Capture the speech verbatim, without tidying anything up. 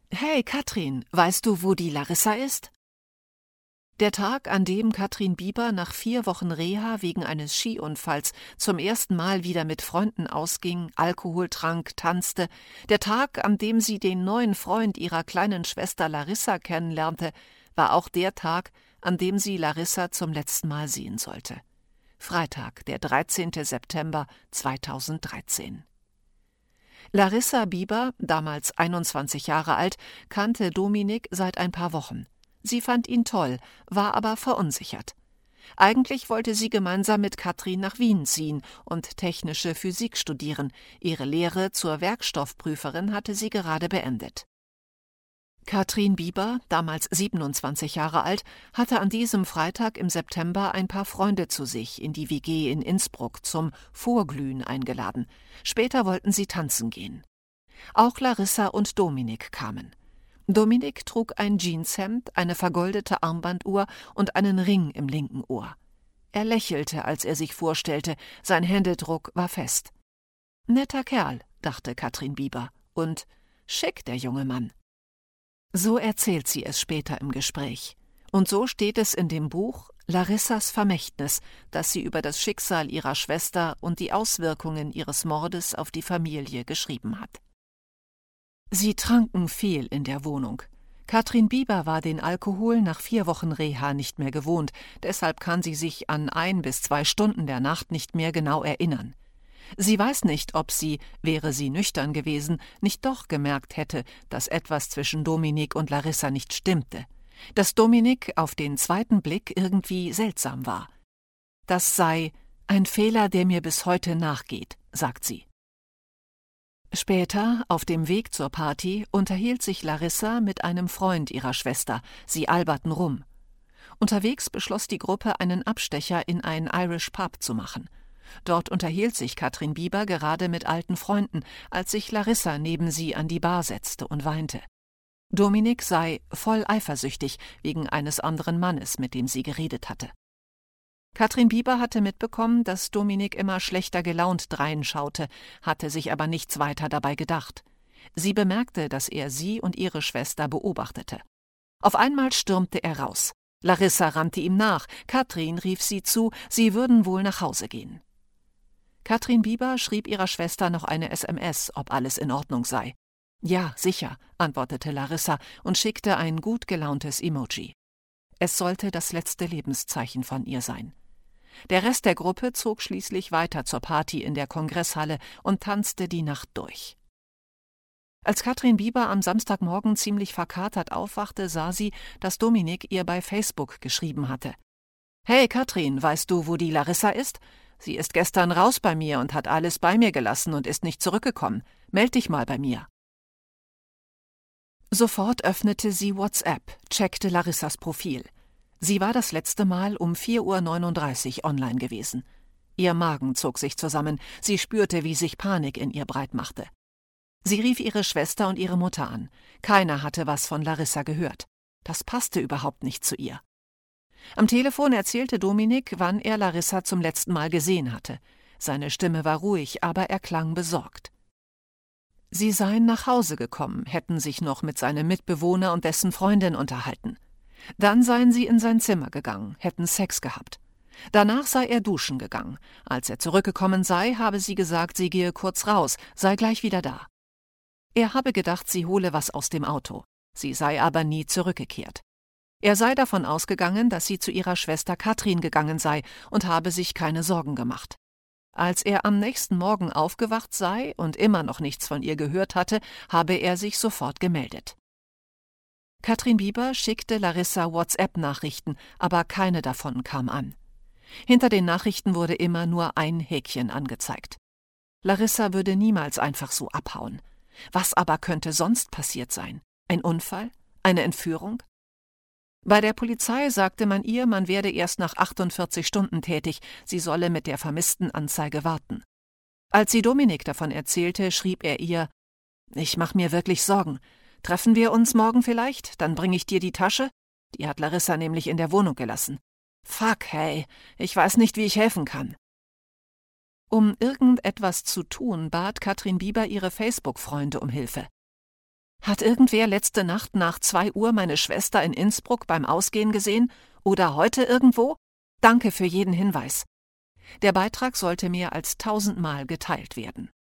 Hey Katrin, weißt du, wo die Larissa ist? Der Tag, an dem Katrin Bieber nach vier Wochen Reha wegen eines Skiunfalls zum ersten Mal wieder mit Freunden ausging, Alkohol trank, tanzte, der Tag, an dem sie den neuen Freund ihrer kleinen Schwester Larissa kennenlernte, war auch der Tag, an dem sie Larissa zum letzten Mal sehen sollte. Freitag, der dreizehnten September zweitausenddreizehn. Larissa Bieber, damals einundzwanzig Jahre alt, kannte Dominik seit ein paar Wochen. Sie fand ihn toll, war aber verunsichert. Eigentlich wollte sie gemeinsam mit Katrin nach Wien ziehen und technische Physik studieren. Ihre Lehre zur Werkstoffprüferin hatte sie gerade beendet. Katrin Bieber, damals siebenundzwanzig Jahre alt, hatte an diesem Freitag im September ein paar Freunde zu sich in die W G in Innsbruck zum Vorglühen eingeladen. Später wollten sie tanzen gehen. Auch Larissa und Dominik kamen. Dominik trug ein Jeanshemd, eine vergoldete Armbanduhr und einen Ring im linken Ohr. Er lächelte, als er sich vorstellte, sein Händedruck war fest. Netter Kerl, dachte Katrin Bieber, und schick der junge Mann. So erzählt sie es später im Gespräch. Und so steht es in dem Buch Larissas Vermächtnis, das sie über das Schicksal ihrer Schwester und die Auswirkungen ihres Mordes auf die Familie geschrieben hat. Sie tranken viel in der Wohnung. Katrin Bieber war den Alkohol nach vier Wochen Reha nicht mehr gewohnt, deshalb kann sie sich an ein bis zwei Stunden der Nacht nicht mehr genau erinnern. Sie weiß nicht, ob sie, wäre sie nüchtern gewesen, nicht doch gemerkt hätte, dass etwas zwischen Dominik und Larissa nicht stimmte, dass Dominik auf den zweiten Blick irgendwie seltsam war. Das sei ein Fehler, der mir bis heute nachgeht, sagt sie. Später, auf dem Weg zur Party, unterhielt sich Larissa mit einem Freund ihrer Schwester, sie alberten rum. Unterwegs beschloss die Gruppe, einen Abstecher in ein Irish Pub zu machen. Dort unterhielt sich Katrin Bieber gerade mit alten Freunden, als sich Larissa neben sie an die Bar setzte und weinte. Dominik sei voll eifersüchtig wegen eines anderen Mannes, mit dem sie geredet hatte. Katrin Bieber hatte mitbekommen, dass Dominik immer schlechter gelaunt dreinschaute, hatte sich aber nichts weiter dabei gedacht. Sie bemerkte, dass er sie und ihre Schwester beobachtete. Auf einmal stürmte er raus. Larissa rannte ihm nach, Katrin rief sie zu, sie würden wohl nach Hause gehen. Katrin Bieber schrieb ihrer Schwester noch eine S M S, ob alles in Ordnung sei. »Ja, sicher«, antwortete Larissa und schickte ein gut gelauntes Emoji. Es sollte das letzte Lebenszeichen von ihr sein. Der Rest der Gruppe zog schließlich weiter zur Party in der Kongresshalle und tanzte die Nacht durch. Als Katrin Bieber am Samstagmorgen ziemlich verkatert aufwachte, sah sie, dass Dominik ihr bei Facebook geschrieben hatte. »Hey Katrin, weißt du, wo die Larissa ist? Sie ist gestern raus bei mir und hat alles bei mir gelassen und ist nicht zurückgekommen. Meld dich mal bei mir.« Sofort öffnete sie WhatsApp, checkte Larissas Profil. Sie war das letzte Mal um vier Uhr neununddreißig online gewesen. Ihr Magen zog sich zusammen, sie spürte, wie sich Panik in ihr breit machte. Sie rief ihre Schwester und ihre Mutter an. Keiner hatte was von Larissa gehört. Das passte überhaupt nicht zu ihr. Am Telefon erzählte Dominik, wann er Larissa zum letzten Mal gesehen hatte. Seine Stimme war ruhig, aber er klang besorgt. Sie seien nach Hause gekommen, hätten sich noch mit seinem Mitbewohner und dessen Freundin unterhalten. Dann seien sie in sein Zimmer gegangen, hätten Sex gehabt. Danach sei er duschen gegangen. Als er zurückgekommen sei, habe sie gesagt, sie gehe kurz raus, sei gleich wieder da. Er habe gedacht, sie hole was aus dem Auto. Sie sei aber nie zurückgekehrt. Er sei davon ausgegangen, dass sie zu ihrer Schwester Katrin gegangen sei und habe sich keine Sorgen gemacht. Als er am nächsten Morgen aufgewacht sei und immer noch nichts von ihr gehört hatte, habe er sich sofort gemeldet. Katrin Bieber schickte Larissa WhatsApp-Nachrichten, aber keine davon kam an. Hinter den Nachrichten wurde immer nur ein Häkchen angezeigt. Larissa würde niemals einfach so abhauen. Was aber könnte sonst passiert sein? Ein Unfall? Eine Entführung? Bei der Polizei sagte man ihr, man werde erst nach achtundvierzig Stunden tätig, sie solle mit der Vermisstenanzeige warten. Als sie Dominik davon erzählte, schrieb er ihr: »Ich mach mir wirklich Sorgen. Treffen wir uns morgen vielleicht? Dann bringe ich dir die Tasche?« Die hat Larissa nämlich in der Wohnung gelassen. »Fuck, hey, ich weiß nicht, wie ich helfen kann.« Um irgendetwas zu tun, bat Katrin Bieber ihre Facebook-Freunde um Hilfe. Hat irgendwer letzte Nacht nach zwei Uhr meine Schwester in Innsbruck beim Ausgehen gesehen oder heute irgendwo? Danke für jeden Hinweis. Der Beitrag sollte mehr als tausendmal geteilt werden.